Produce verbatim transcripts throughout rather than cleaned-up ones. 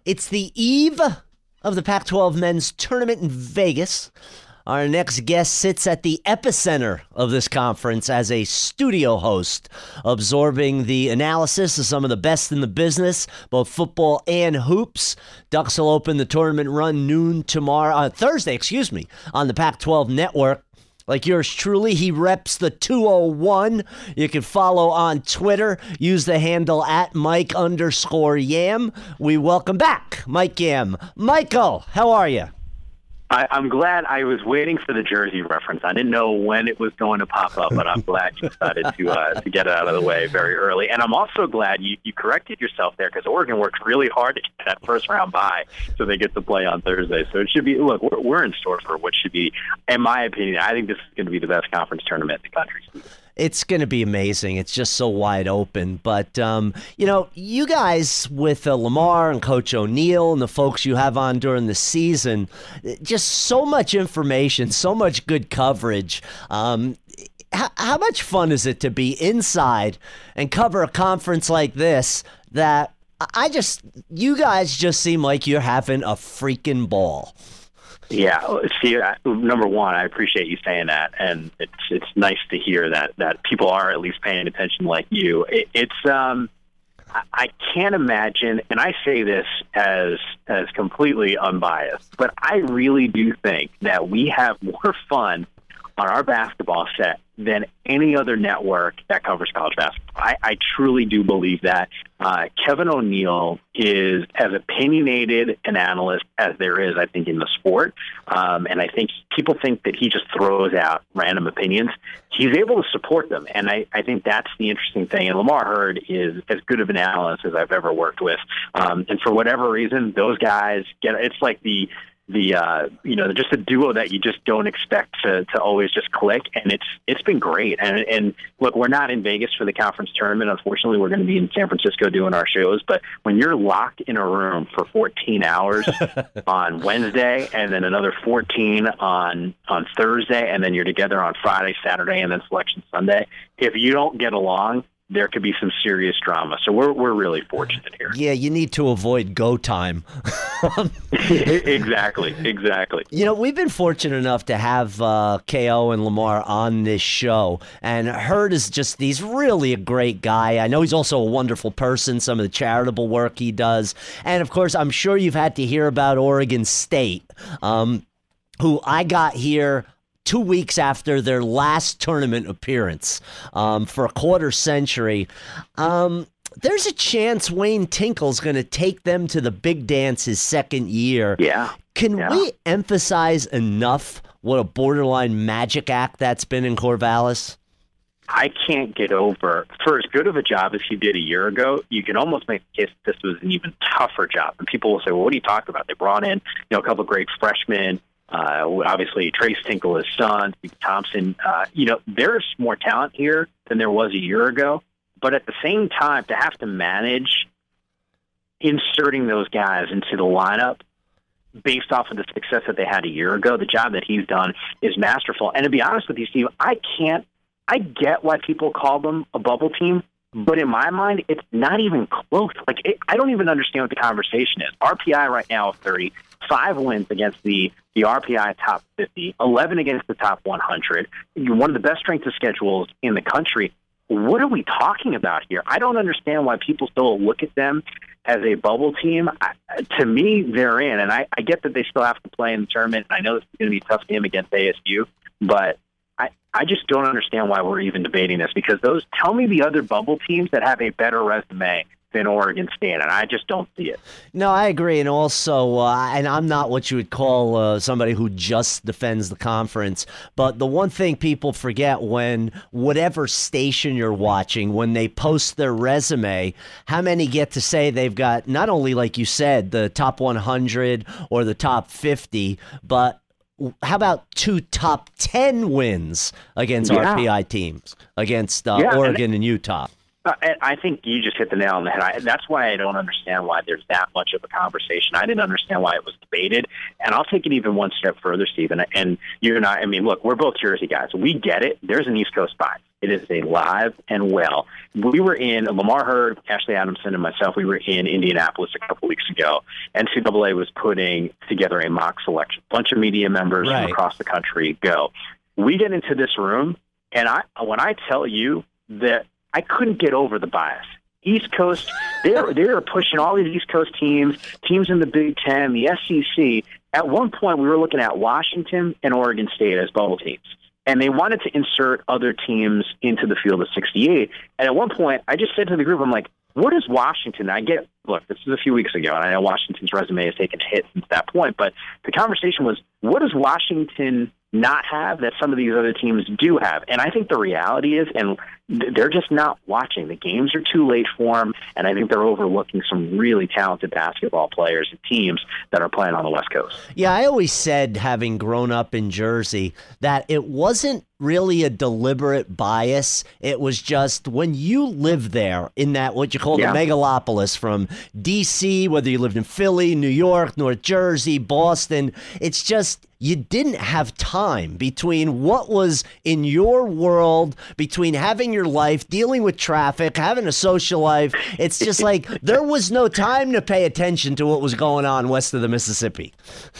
It's the eve of the Pac twelve men's tournament in Vegas. Our next guest sits at the epicenter of this conference as a studio host, absorbing the analysis of some of the best in the business, both football and hoops. Ducks will open the tournament run noon tomorrow, uh, Thursday, excuse me, on the Pac twelve network. Like yours truly, he reps the two oh one. You can follow on Twitter. Use the handle at Mike underscore Yam. We welcome back Mike Yam. Michael, how are you? I, I'm glad. I was waiting for the jersey reference. I didn't know when it was going to pop up, but I'm glad you decided to uh, to get it out of the way very early. And I'm also glad you, you corrected yourself there, because Oregon worked really hard to get that first round bye so they get to play on Thursday. So it should be, look, we're, we're in store for what should be, in my opinion, I think this is going to be the best conference tournament in the country. It's going to be amazing. It's just so wide open. But, um, you know, you guys with uh, Lamar and Coach O'Neill and the folks you have on during the season, just so much information, so much good coverage. Um, how, how much fun is it to be inside and cover a conference like this that I just, you guys just seem like you're having a freaking ball. Yeah, see, number one, I appreciate you saying that, and it's it's nice to hear that, that people are at least paying attention like you. It, it's um, I, I can't imagine, and I say this as as completely unbiased, but I really do think that we have more fun on our basketball set than any other network that covers college basketball. I, I truly do believe that. Uh, Kevin O'Neill is as opinionated an analyst as there is, I think, in the sport. Um, and I think people think that he just throws out random opinions. He's able to support them. And I, I think that's the interesting thing. And Lamar Hurd is as good of an analyst as I've ever worked with. Um, and for whatever reason, those guys get, it's like the, the uh, you know, just a duo that you just don't expect to, to always just click, and it's it's been great. And and look, we're not in Vegas for the conference tournament. Unfortunately, we're going to be in San Francisco doing our shows. But when you're locked in a room for fourteen hours on Wednesday, and then another fourteen on on Thursday, and then you're together on Friday, Saturday, and then Selection Sunday, if you don't get along, there could be some serious drama. So we're we're really fortunate here. Yeah, you need to avoid go time. exactly, exactly. You know, we've been fortunate enough to have uh, K O and Lamar on this show, and Hurd is just, he's really a great guy. I know he's also a wonderful person, some of the charitable work he does. And, of course, I'm sure you've had to hear about Oregon State, um, who I got here two weeks after their last tournament appearance um, for a quarter century. Um, there's a chance Wayne Tinkle's going to take them to the big dance his second year. Yeah. Can yeah. we emphasize enough what a borderline magic act that's been in Corvallis? I can't get over, for as good of a job as he did a year ago, you can almost make the case that this was an even tougher job. And people will say, well, what are you talking about? They brought in, you know, a couple of great freshmen. Uh, obviously, Trace Tinkle, his son, Steve Thompson. Uh, you know, there's more talent here than there was a year ago. But at the same time, to have to manage inserting those guys into the lineup based off of the success that they had a year ago, the job that he's done is masterful. And to be honest with you, Steve, I can't, I get why people call them a bubble team, but in my mind, it's not even close. Like, it, I don't even understand what the conversation is. R P I right now of thirty, five wins against the, the R P I top fifty, eleven against the top one hundred, one of the best strength of schedules in the country. What are we talking about here? I don't understand why people still look at them as a bubble team. I, to me, they're in, and I, I get that they still have to play in the tournament. I know this is going to be a tough game against A S U, but I, I just don't understand why we're even debating this, because those tell me the other bubble teams that have a better resume than Oregon State, and I just don't see it. No, I agree, and also, uh, and I'm not what you would call uh, somebody who just defends the conference, but the one thing people forget when whatever station you're watching, when they post their resume, how many get to say they've got not only, like you said, the top one hundred or the top fifty, but how about two top ten wins against yeah. R P I teams, against uh, yeah, Oregon and, and Utah? Uh, and I think you just hit the nail on the head. I, that's why I don't understand why there's that much of a conversation. I didn't understand why it was debated. And I'll take it even one step further, Stephen. And you and I, I mean, look, we're both Jersey guys. We get it. There's an East Coast bias. It is a live and well. We were in, Lamar Hurd, Ashley Adamson, and myself, we were in Indianapolis a couple weeks ago. N C double A was putting together a mock selection. A bunch of media members right. from across the country go. We get into this room, and I when I tell you that I couldn't get over the bias. East Coast, they're, they're pushing all these East Coast teams, teams in the Big Ten, the S E C. At one point, we were looking at Washington and Oregon State as bubble teams. And they wanted to insert other teams into the field of sixty-eight. And at one point, I just said to the group, I'm like, what is Washington? I get, look, this is a few weeks ago, and I know Washington's resume has taken a hit since that point. But the conversation was, what does Washington not have that some of these other teams do have? And I think the reality is, and they're just not watching. The games are too late for them, and I think they're overlooking some really talented basketball players and teams that are playing on the West Coast. Yeah, I always said, having grown up in Jersey, that it wasn't really a deliberate bias. It was just when you live there in that what you call yeah. the megalopolis, from D C, whether you lived in Philly, New York, North Jersey, Boston, it's just you didn't have time between what was in your world, between having your life, dealing with traffic, having a social life. It's just like there was no time to pay attention to what was going on west of the Mississippi.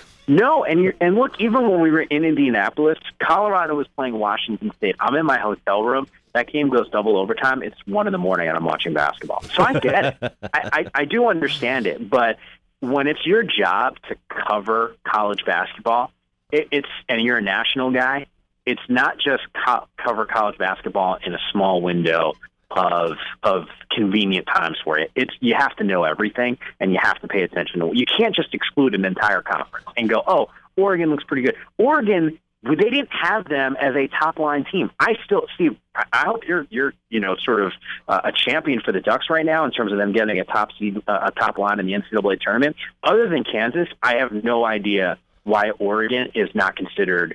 No, and you're, and look, even when we were in Indianapolis, Colorado was playing Washington State. I'm in my hotel room. That game goes double overtime. It's one in the morning, and I'm watching basketball. So I get it. I, I, I do understand it. But when it's your job to cover college basketball, it, it's and you're a national guy, it's not just co- cover college basketball in a small window of of convenient times for it. It's you have to know everything, and you have to pay attention to. You can't just exclude an entire conference and go, "Oh, Oregon looks pretty good." Oregon, they didn't have them as a top line team. I still, Steve, I hope you're you're you know sort of uh, a champion for the Ducks right now in terms of them getting a top seed, uh, a top line in the N C double A tournament. Other than Kansas, I have no idea why Oregon is not considered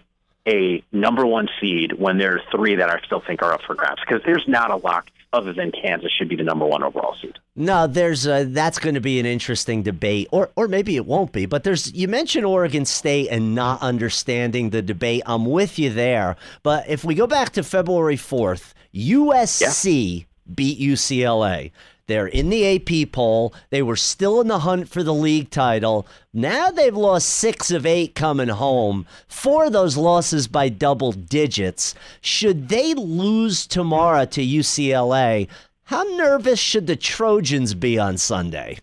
a number one seed when there are three that I still think are up for grabs, because there's not a lock other than Kansas should be the number one overall seed. No, there's a, that's going to be an interesting debate, or or maybe it won't be. But there's you mentioned Oregon State and not understanding the debate. I'm with you there. But if we go back to February fourth, U S C yeah. beat U C L A. They're in the A P poll. They were still in the hunt for the league title. Now they've lost six of eight coming home. Four of those losses by double digits. Should they lose tomorrow to U C L A, how nervous should the Trojans be on Sunday?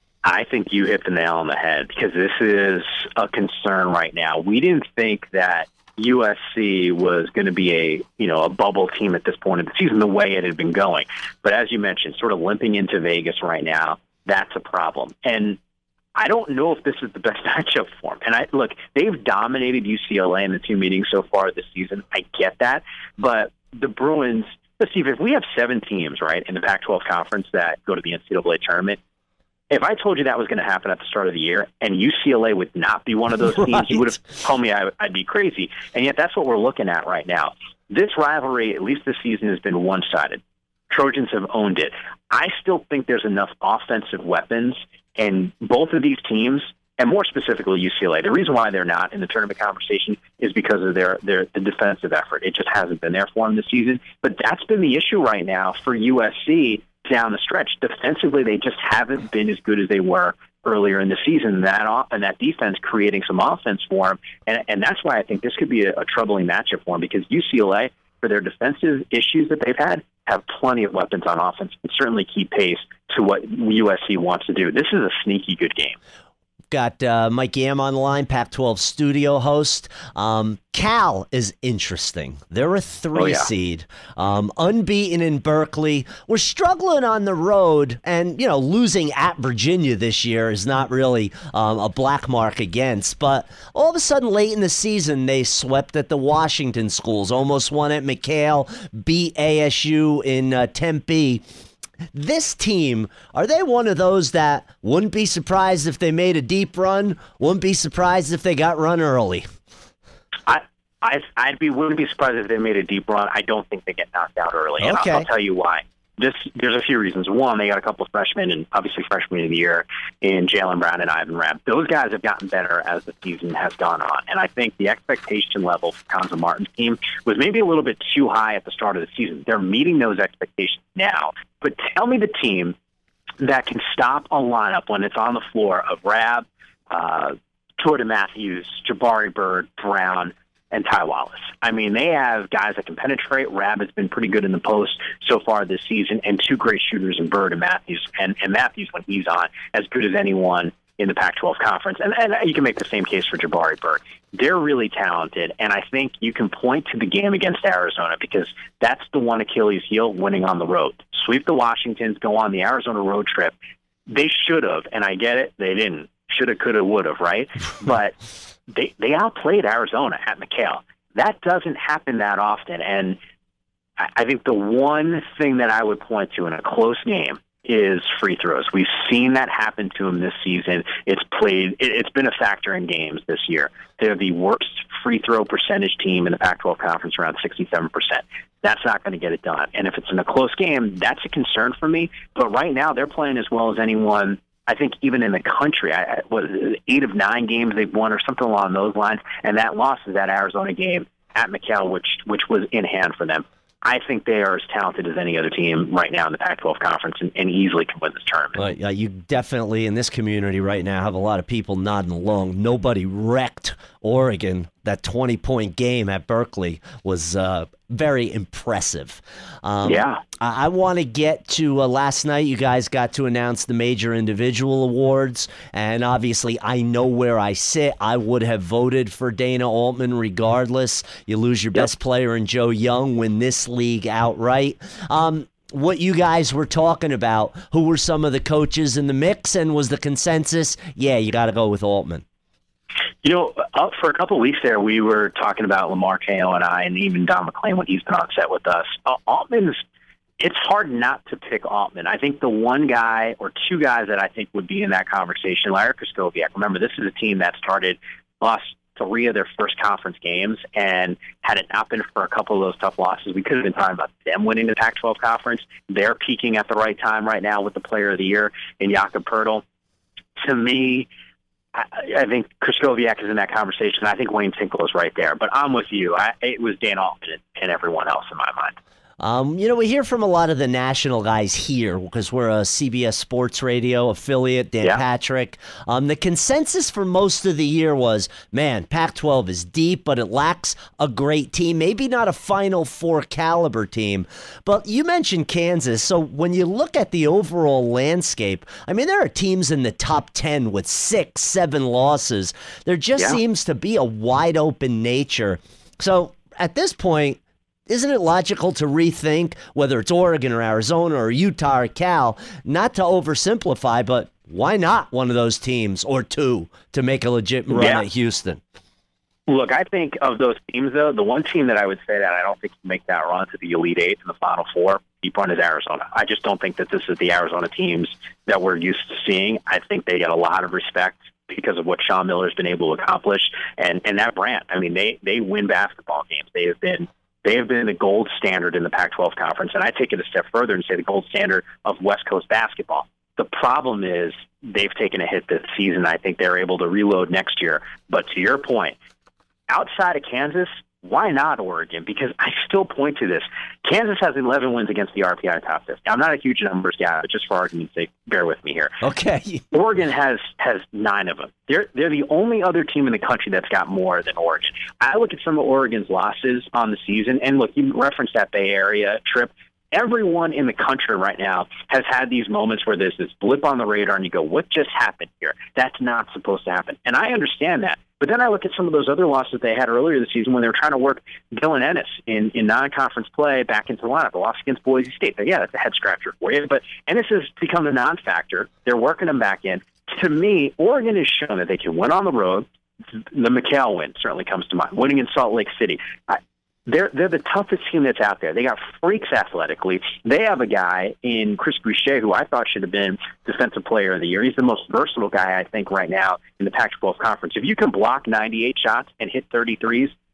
I think you hit the nail on the head, because this is a concern right now. We didn't think that U S C was going to be a, you know, a bubble team at this point of the season, the way it had been going. But as you mentioned, sort of limping into Vegas right now, that's a problem. And I don't know if this is the best matchup for them. And I look, they've dominated U C L A in the two meetings so far this season. I get that. But the Bruins, let's see, if we have seven teams, right, in the Pac twelve conference that go to the N C double A tournament, if I told you that was going to happen at the start of the year and U C L A would not be one of those teams, right. you would have told me I, I'd be crazy. And yet that's what we're looking at right now. This rivalry, at least this season, has been one-sided. Trojans have owned it. I still think there's enough offensive weapons in both of these teams, and more specifically U C L A. The reason why they're not in the tournament conversation is because of their, their the defensive effort. It just hasn't been there for them this season. But that's been the issue right now for U S C down the stretch. Defensively, they just haven't been as good as they were earlier in the season. That off, and that defense creating some offense for them, and and that's why I think this could be a, a troubling matchup for them, because U C L A, for their defensive issues that they've had, have plenty of weapons on offense and certainly keep pace to what U S C wants to do. This is a sneaky good game. Got uh, Mike Yam on the line, Pac twelve studio host. Um, Cal is interesting. They're a three oh, yeah. seed, um, unbeaten in Berkeley. We're struggling on the road, and you know, losing at Virginia this year is not really um, a black mark against. But all of a sudden, late in the season, they swept at the Washington schools, almost won at McHale, beat A S U in uh, Tempe. This team, are they one of those that wouldn't be surprised if they made a deep run, wouldn't be surprised if they got run early? I, I, I'd be wouldn't be surprised if they made a deep run. I don't think they get knocked out early, and okay. I'll, I'll tell you why. this there's a few reasons. One, they got a couple of freshmen, and obviously freshman of the year in Jaylen Brown and Ivan Rabb. Those guys have gotten better as the season has gone on, and I think the expectation level for Cuonzo Martin's team was maybe a little bit too high at the start of the season. They're meeting those expectations now, but tell me the team that can stop a lineup when it's on the floor of Rabb, uh, Jordan Matthews, Jabari Bird, Brown, and Ty Wallace. I mean, they have guys that can penetrate. Rabb has been pretty good in the post so far this season, and two great shooters in Bird and Matthews. And, and Matthews, when he's on, as good as anyone in the Pac twelve conference. And, and you can make the same case for Jabari Bird. They're really talented, and I think you can point to the game against Arizona because that's the one Achilles heel, winning on the road. Sweep the Washingtons, go on the Arizona road trip. They should have, and I get it, they didn't. Shoulda, coulda, woulda, right? But they they outplayed Arizona at McKale. That doesn't happen that often, and I, I think the one thing that I would point to in a close game is free throws. We've seen that happen to them this season. It's played. It, it's been a factor in games this year. They're the worst free throw percentage team in the Pac twelve conference, around sixty-seven percent. That's not going to get it done. And if it's in a close game, that's a concern for me. But right now, they're playing as well as anyone, I think, even in the country. I, what, eight of nine games they've won or something along those lines. And that loss is that Arizona game at McKale, which which was in hand for them. I think they are as talented as any other team right now in the Pac twelve conference and, and easily can win this tournament. Well, yeah, you definitely, in this community right now, have a lot of people nodding along. Nobody wrecked Oregon. That twenty-point game at Berkeley was uh, very impressive. Um, yeah. I, I want to get to uh, last night. You guys got to announce the major individual awards, and obviously I know where I sit. I would have voted for Dana Altman regardless. You lose your yep. best player in Joe Young, win this league outright. Um, what you guys were talking about, who were some of the coaches in the mix, and was the consensus, yeah, you got to go with Altman? You know, up for a couple of weeks there, we were talking about Lamar Cahill and I, and even Don McClain when he's been on set with us. Uh, Altman's, it's hard not to pick Altman. I think the one guy or two guys that I think would be in that conversation, Larry Krystkowiak. Remember, this is a team that started, lost three of their first conference games, and had it not been for a couple of those tough losses, we could have been talking about them winning the Pac twelve conference. They're peaking at the right time right now with the Player of the Year in Jakob Poeltl. To me, I, I think Krystkowiak is in that conversation. I think Wayne Tinkle is right there. But I'm with you. I, it was Dan Altman and, and everyone else in my mind. Um, you know, we hear from a lot of the national guys here because we're a C B S Sports Radio affiliate, Dan yeah. Patrick. Um, the consensus for most of the year was, man, Pac twelve is deep, but it lacks a great team. Maybe not a Final Four caliber team. But you mentioned Kansas. So when you look at the overall landscape, I mean, there are teams in the top ten with six, seven losses. There just yeah. seems to be a wide open nature. So at this point, isn't it logical to rethink whether it's Oregon or Arizona or Utah or Cal, not to oversimplify, but why not one of those teams or two to make a legit run yeah. at Houston? Look, I think of those teams, though, the one team that I would say that I don't think can make that run to the Elite Eight and the Final Four deep run is Arizona. I just don't think that this is the Arizona teams that we're used to seeing. I think they get a lot of respect because of what Sean Miller's been able to accomplish, and, and that brand. I mean, they, they win basketball games. They have been They have been the gold standard in the Pac twelve conference, and I take it a step further and say the gold standard of West Coast basketball. The problem is they've taken a hit this season. I think they're able to reload next year. But to your point, outside of Kansas, why not Oregon? Because I still point to this. Kansas has eleven wins against the R P I top fifty. I'm not a huge numbers guy, but just for argument's sake, bear with me here. Okay. Oregon has has nine of them. They're they're the only other team in the country that's got more than Oregon. I look at some of Oregon's losses on the season, and look, you referenced that Bay Area trip. Everyone in the country right now has had these moments where there's this blip on the radar, and you go, what just happened here? That's not supposed to happen. And I understand that. But then I look at some of those other losses they had earlier this season when they were trying to work Dylan Ennis in, in non-conference play back into the lineup. The loss against Boise State. Yeah, that's a head-scratcher for you. But Ennis has become a non-factor. They're working him back in. To me, Oregon has shown that they can win on the road. The McKale win certainly comes to mind. Winning in Salt Lake City. I, They're they're the toughest team that's out there. They got freaks athletically. They have a guy in Chris Boucher who I thought should have been Defensive Player of the Year. He's the most versatile guy, I think, right now in the Pac twelve conference. If you can block ninety-eight shots and hit thirty-threes,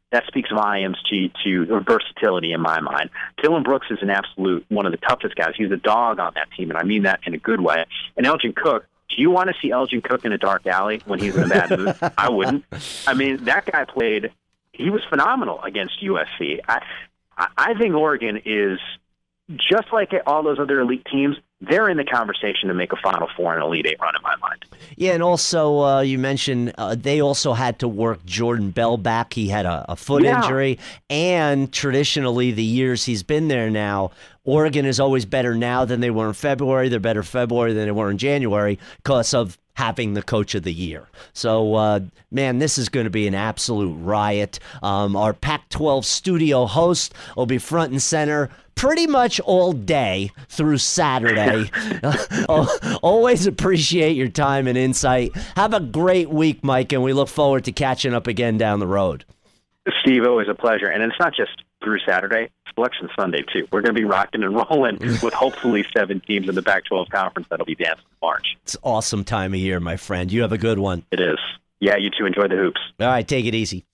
that speaks volumes to to versatility in my mind. Dylan Brooks is an absolute one of the toughest guys. He's a dog on that team, and I mean that in a good way. And Elgin Cook, do you want to see Elgin Cook in a dark alley when he's in a bad mood? I wouldn't. I mean, that guy played, he was phenomenal against U S C. I, I think Oregon is, just like all those other elite teams, they're in the conversation to make a Final Four and Elite Eight run in my mind. Yeah, and also uh, you mentioned uh, they also had to work Jordan Bell back. He had a, a foot yeah. injury, and traditionally the years he's been there now, Oregon is always better now than they were in February. They're better February than they were in January because of having the coach of the year. So, uh, man, this is going to be an absolute riot. Um, our Pac twelve studio host will be front and center pretty much all day through Saturday. Always appreciate your time and insight. Have a great week, Mike, and we look forward to catching up again down the road. Steve, always a pleasure. And it's not just through Saturday, it's Selection Sunday, too. We're going to be rocking and rolling with hopefully seven teams in the Pac twelve conference that'll be dancing in March. It's an awesome time of year, my friend. You have a good one. It is. Yeah, you too. Enjoy the hoops. All right, take it easy.